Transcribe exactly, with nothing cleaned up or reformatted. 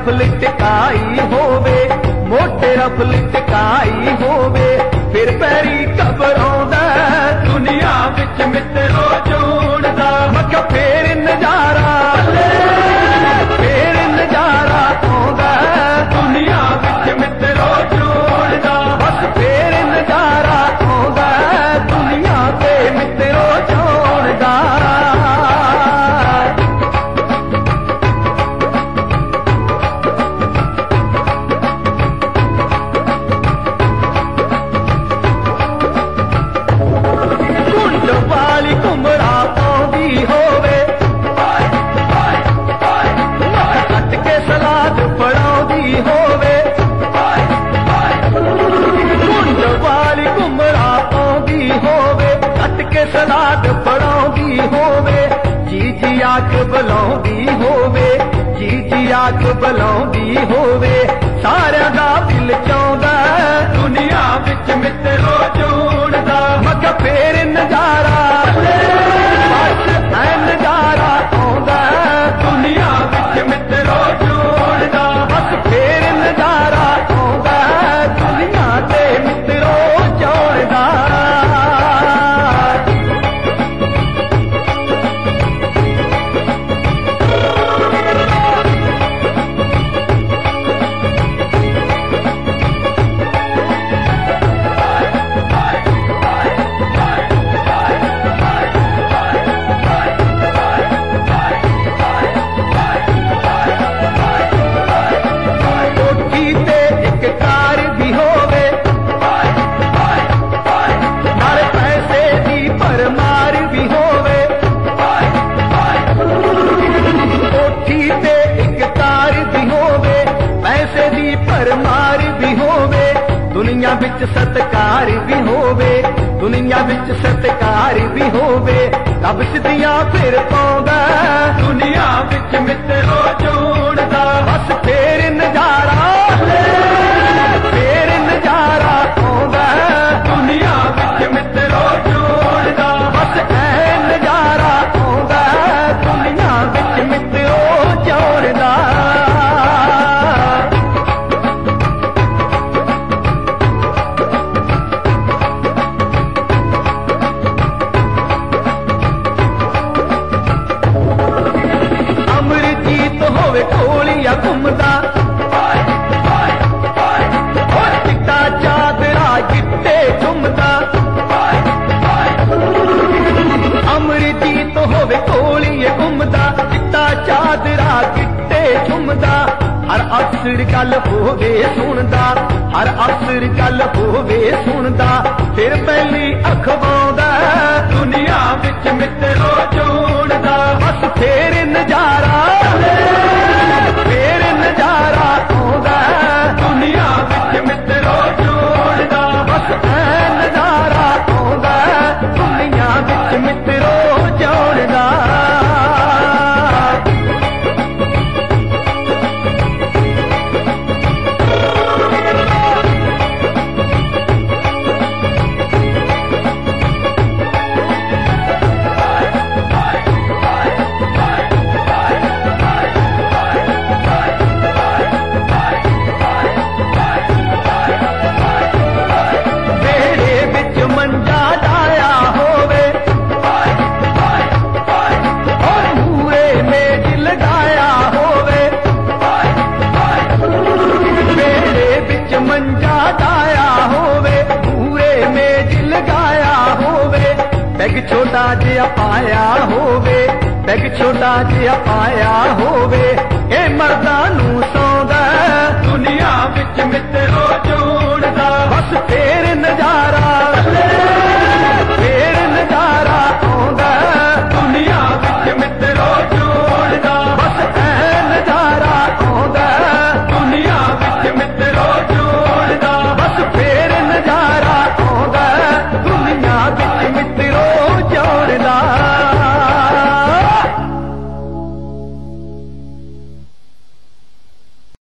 रफल टिकाई होवे, मोटे रफल टिकाई होवे, फिर पैरी घबराउंदा दुनिया विच मित्रो जोड़दा। मक्का फेर नजारा फेर नजारा आउंदा दुनिया विच मित्रो जोड़दा। बस फेर नजारा आउंदा दुनिया ते मित्रो जोड़दा। सलाद फड़ाउंदी होवे, जी जी आख बुलाउंदी होवे, जी जी आख बुलाउंदी होवे, सारियां दा दिल चाहुंदा दुनिया विच मित्रो जोड़दा। मक्का फेर नजारा है नजारा आउंदा दुनिया विच मित्रो जोड़दा। बस फेर नजारा आउंदा दुनिया ते मित्रो जोड़दा। दुनिया विच सत्कार भी होवे, दुनिया विच सत्कार भी होवे, रब सिद्धियां फिर पाउंदा दुनिया विच मित्रो जोड़दा। बस फेर नजारा फेर नजारा आउंदा दुनिया विच मित्रो जोड़दा। बस ऐ नजारा आउंदा दुनिया विच मित्रो जोड़दा। घुमदा चिट्टा चादरा गिट्टे घुमदा, अमरजीत होवे कोलिए घुमदा, चिट्टा चादरा गिट्टे घुमदा। हर अफसर गल होवे सुनदा, हर अफसर गल होवे सुनदा, फिर पहली अखवाउंदा दुनिया विच मित्रो जोड़दा। बस फेर नजारा फेर नजारा आउंदा दुनिया विच मित्रो जोड़दा। बस ऐ नजारा आउंदा दुनिया विच मित्रो जोड़दा। बैग छोटा जिहा पाया होवे, बैग छोटा जिहा पाया होवे, ए मर्दां नूं सौंदा दुनिया विच मित्रो जोड़